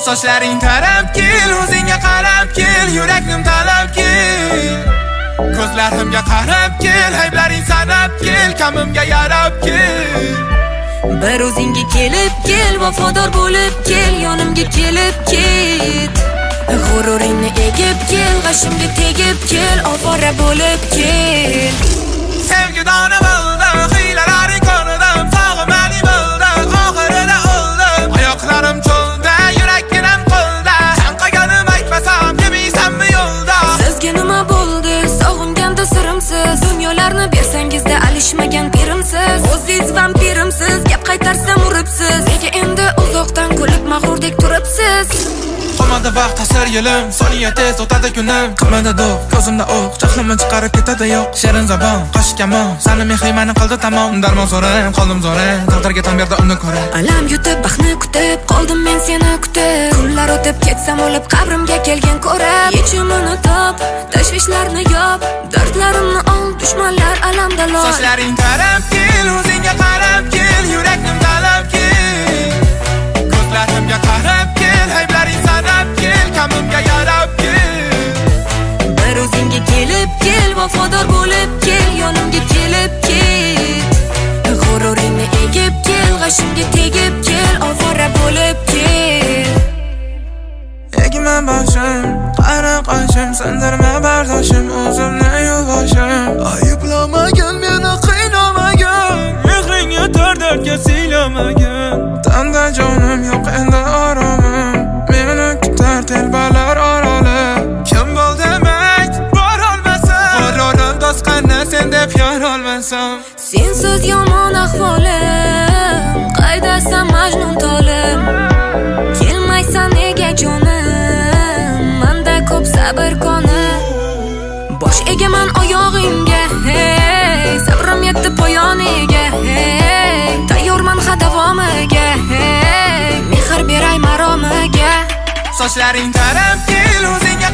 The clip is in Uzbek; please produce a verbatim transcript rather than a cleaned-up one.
Sochlaring tarab kel, o'zingga qarab kel, yuraknim talab kel. Ko'zlarimga qarab kel, ayblaring sanab kel, kamimga yarab kel. Bir o'zingga kelib kel, vafodor bo'lib kel, yonimga kelib ket. G'ururingni egib kel, g'ashimga tegib kel, ovora bo'lib kel. Sevgi dona bo'ldim, hiylalaring ko'rdim, sog'imani bildim, oxirida o'ldim. Oyoqlarim cho'lda, yurakginam qo'lda, chanqaganim aytmasam, yemaysanmi yo'lda? Sizga nima bo'ldi? Sog'inganda sirimsiz, dunyolarni bersangizda alishmagan pirimsiz. O'zingiz vampirimsiz, gap qaytarsam uribsiz. Nega endi uzoqdan kulib mag'rurdek turibsiz? Qolmadi vaqt ta'sir yilim, soniya tez o'tadi kunim. Qilmadi do'q, ko'zimda o'q, jahlimni chiqarib ketadi yo'q. Shirin zabon, qosh kamon, sani mehrimani qildi tamom. Darmon so'rayim, qoldim zo'rayim, taqdirga tan berdi uni ko'rib. Alam yutib, baxtni kutib, qoldim men seni kutib. Kunlar o'tib ketsam o'lib, qabrimga kelgan ko'rib. Yechimini top, tashvishlarni yop, dardlarimni ol, dushmanlar alamda loy. Sochlaring tarab kel, o'zingga qarab kel, yuraknim talab kel. Ko'zlarimga qarab kel, ayblaring sanab kel, kamimga yarab kel. Bir o'zingga kelib kel, vafodor bo'lib kel, yonimga kelib ket. G'ururingni egib kel, g'ashimga tegib kel, ovora bo'lib kel. Egma boshim, qara qoshim, sindirma bardoshim, o'zimni yuvoshim. Ayblamagin meni, qiynamagan, mehring yetar dardga siylamagan. Tanda jonim yo'q endi oromim, meni kutar telbalar oroli. Kim bo'l demak, bor olmasam, g'ururim to'sqanni sen deb yor olmasam. Sensiz yomon ahvolim, qaydasan majnun tolim. Kelmaysan nega jonim, manda ko'p sabr qoni. Bosh egaman oyog'ingga, hey, sabrim yetdi poyoniga, hey. Tayyorman ha davomiga, hey, mehr beray maromiga. Sochlaring tarab kel, o'zingga